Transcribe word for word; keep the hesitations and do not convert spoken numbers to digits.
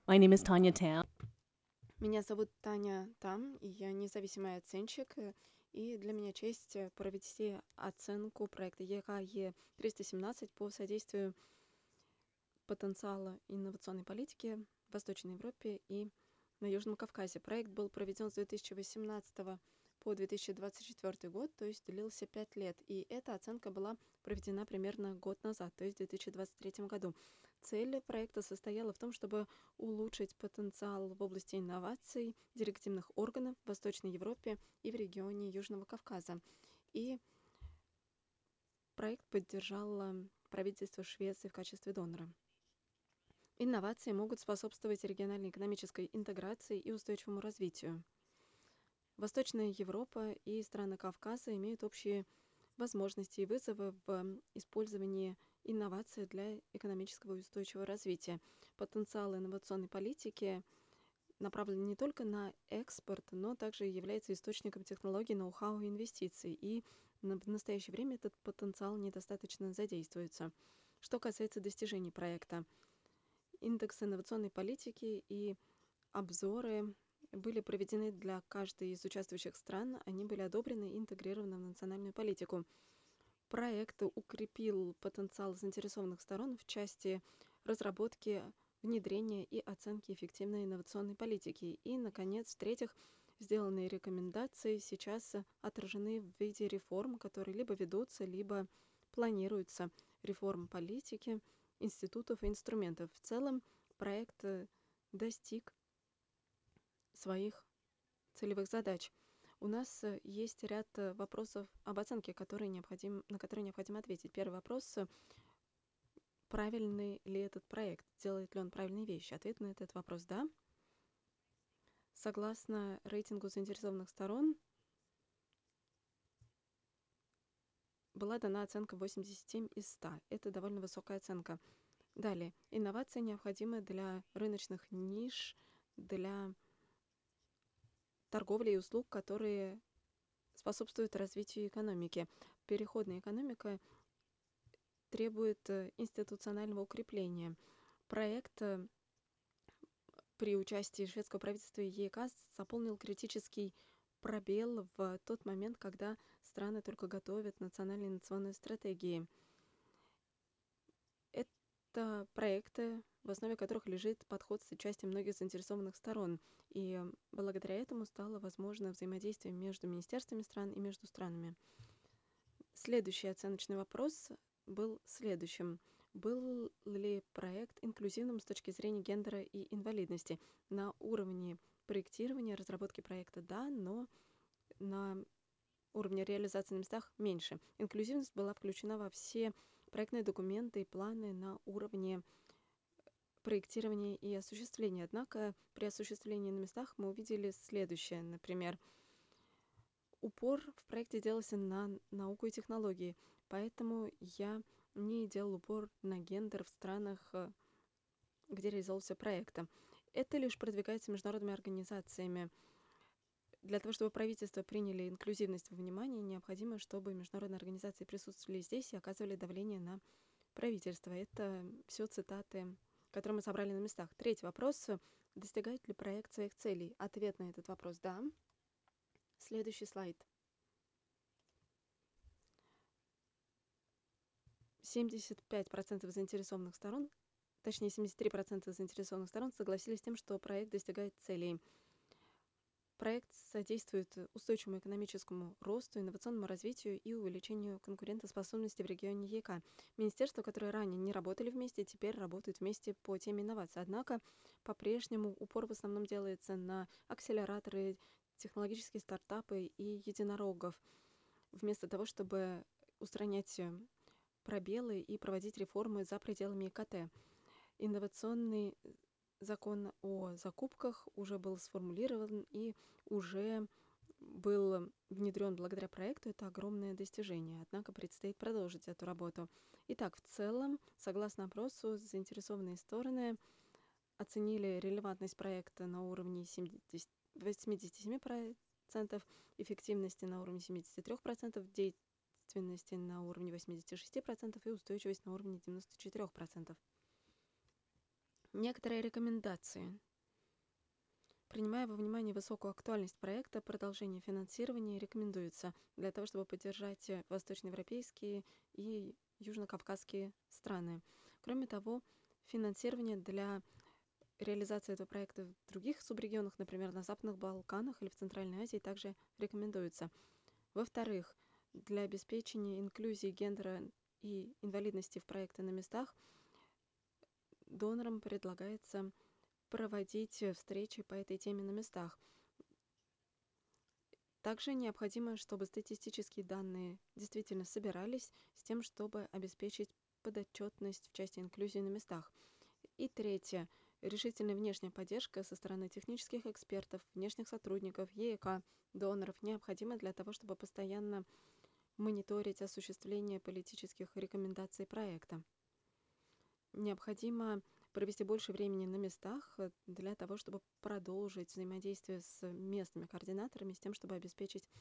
My name is Tanya Tam. Меня зовут Таня Там, и я независимый оценщик. э, И для меня честь э, провести оценку проекта ЕКА триста семнадцать по содействию потенциала инновационной политики в Восточной Европе и на Южном Кавказе. Проект был проведен с две тысячи восемнадцатого по две тысячи двадцать четвёртый год, то есть длился пять лет. И эта оценка была проведена примерно год назад, то есть в две тысячи двадцать третьем году. Цель проекта состояла в том, чтобы улучшить потенциал в области инноваций директивных органов в Восточной Европе и в регионе Южного Кавказа. И проект поддержало правительство Швеции в качестве донора. Инновации могут способствовать региональной экономической интеграции и устойчивому развитию. Восточная Европа и страны Кавказа имеют общие возможности и вызовы в использовании инноваций для экономического и устойчивого развития. Потенциал инновационной политики направлен не только на экспорт, но также является источником технологий, ноу-хау и инвестиций. И в настоящее время этот потенциал недостаточно задействуется. Что касается достижений проекта, индекс инновационной политики и обзоры были проведены для каждой из участвующих стран, они были одобрены и интегрированы в национальную политику. Проект укрепил потенциал заинтересованных сторон в части разработки, внедрения и оценки эффективной инновационной политики. И, наконец, в-третьих, сделанные рекомендации сейчас отражены в виде реформ, которые либо ведутся, либо планируются, реформ политики, институтов и инструментов. В целом проект э, достиг своих целевых задач. У нас э, есть ряд э, вопросов об оценке, которые необходим, на которые необходимо ответить. Первый вопрос: э, правильный ли этот проект, делает ли он правильные вещи? Ответ на этот вопрос — да. Согласно рейтингу заинтересованных сторон, была дана оценка восемьдесят семь из ста. Это довольно высокая оценка. Далее. Инновации необходимы для рыночных ниш, для торговли и услуг, которые способствуют развитию экономики. Переходная экономика требует э, институционального укрепления. Проект э, при участии шведского правительства и ЕКА заполнил критический пробел в тот момент, когда страны только готовят национальные инновационные стратегии. Это проекты, в основе которых лежит подход с участием многих заинтересованных сторон. И благодаря этому стало возможно взаимодействие между министерствами стран и между странами. Следующий оценочный вопрос был следующим. Был ли проект инклюзивным с точки зрения гендера и инвалидности? На уровне проектирования, разработки проекта — да, но на уровне реализации на местах — меньше. Инклюзивность была включена во все проектные документы и планы на уровне проектирования и осуществления. Однако при осуществлении на местах мы увидели следующее. Например, упор в проекте делался на науку и технологии, поэтому я не делал упор на гендер в странах, э, где реализовывался проект. Это лишь продвигается международными организациями. Для того, чтобы правительства приняли инклюзивность во внимание, необходимо, чтобы международные организации присутствовали здесь и оказывали давление на правительство. Это все цитаты, которые мы собрали на местах. Третий вопрос. Достигает ли проект своих целей? Ответ на этот вопрос — да. Следующий слайд. семьдесят пять процентов заинтересованных сторон, точнее семьдесят три процента заинтересованных сторон согласились с тем, что проект достигает целей. Проект содействует устойчивому экономическому росту, инновационному развитию и увеличению конкурентоспособности в регионе ЕКА. Министерства, которые ранее не работали вместе, теперь работают вместе по теме инноваций. Однако по-прежнему упор в основном делается на акселераторы, технологические стартапы и единорогов, вместо того, чтобы устранять э, пробелы и проводить реформы за пределами ИКТ. Инновационный закон о закупках уже был сформулирован и уже был внедрен благодаря проекту. Это огромное достижение, однако предстоит продолжить эту работу. Итак, в целом, согласно опросу, заинтересованные стороны оценили релевантность проекта на уровне семьдесят, восемьдесят семь процентов, эффективности на уровне семьдесят три процента, деятельности на уровне восемьдесят шесть процентов и устойчивость на уровне девяносто четыре процента. Некоторые рекомендации. Принимая во внимание высокую актуальность проекта, продолжение финансирования рекомендуется для того, чтобы поддержать э, восточноевропейские и южнокавказские страны. Кроме того, финансирование для реализации этого проекта в других субрегионах, например, на Западных Балканах или в Центральной Азии, также рекомендуется. Во-вторых, для обеспечения инклюзии гендера и инвалидности в проекты на местах донорам предлагается проводить э, встречи по этой теме на местах. Также необходимо, чтобы статистические данные действительно собирались с тем, чтобы обеспечить подотчетность в части инклюзии на местах. И третье. Решительная внешняя поддержка со стороны технических экспертов, внешних сотрудников, ЕЭК, доноров необходима для того, чтобы постоянно мониторить осуществление политических рекомендаций проекта. Необходимо провести больше времени на местах э, для того, чтобы продолжить взаимодействие с местными координаторами, с тем, чтобы обеспечить